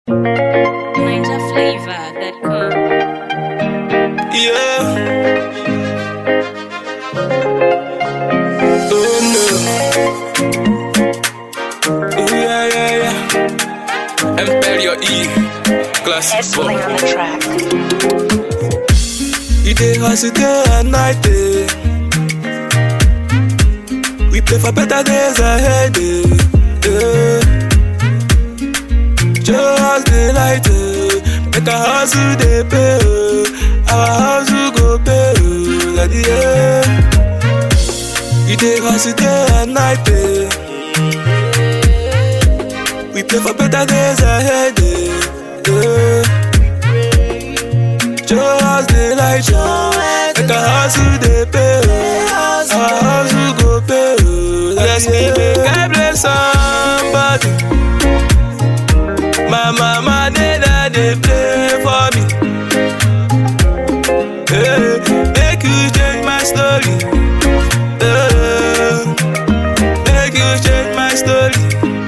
NinjaFlavor.com. Yeah. Oh no. Oh yeah. Imperial E. Classic Playing on the track. You dey hustle day and night, eh. We play for better days ahead, eh. Just the light, eh. Make a hustle dey pay, eh. Our hustle go pay, like the air. You dey hustle day and night, eh. We play for better days ahead, eh. Just the light, make a hustle dey pay, our hustle go pay. Bless me, make I bless somebody. My mama dey play for me. Hey, make you change my story. Make you change my story.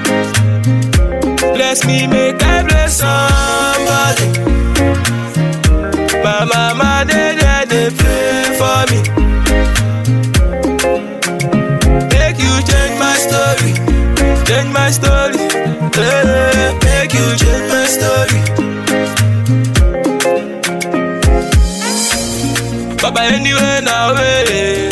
Bless me, make I bless somebody. My mama dey pray for me. Make you change my story, change my story. Make you change my story. Baba anyway now way.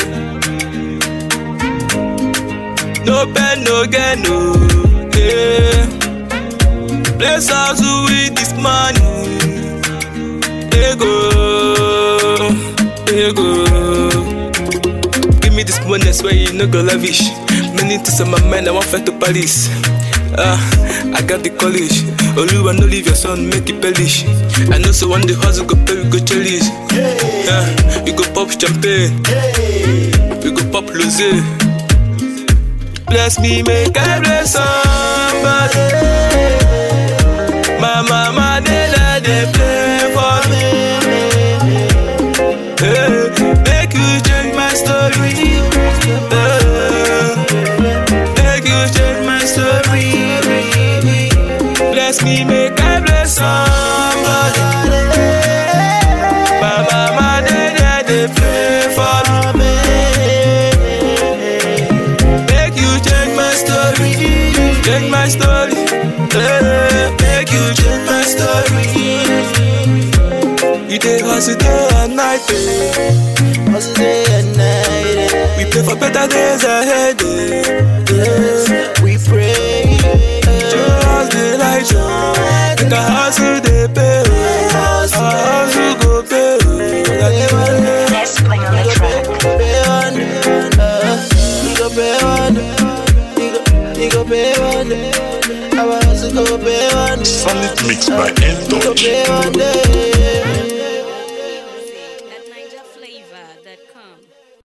No pen, no gain, no. Yeah. Bless us with this money. Ego. Give me this money, swear you no go lavish. Many things on my mind, I want fly to Paris. I got the college. Oluwa no leave your son, make it perish. I know so one day hustle go pay, we go chalice. We go pop champagne. We go pop rosé. Bless me, make I bless somebody. My mama dey play for me. Make you change my story. Make you change my story. Bless me, make I bless somebody. My mama dey pray for me. Make you change my story. Change my story. Make you change my story. You dey hustle day and night, eh. Hustle day and night, eh. We pray for better days ahead, eh. We pray. Just the light, make a hustle dey pay, our hustle go pay. Let's play on the track. We go pay one. We go pay one. Our hustle go pay one. Solid mix by We go N-Touch. pay one day.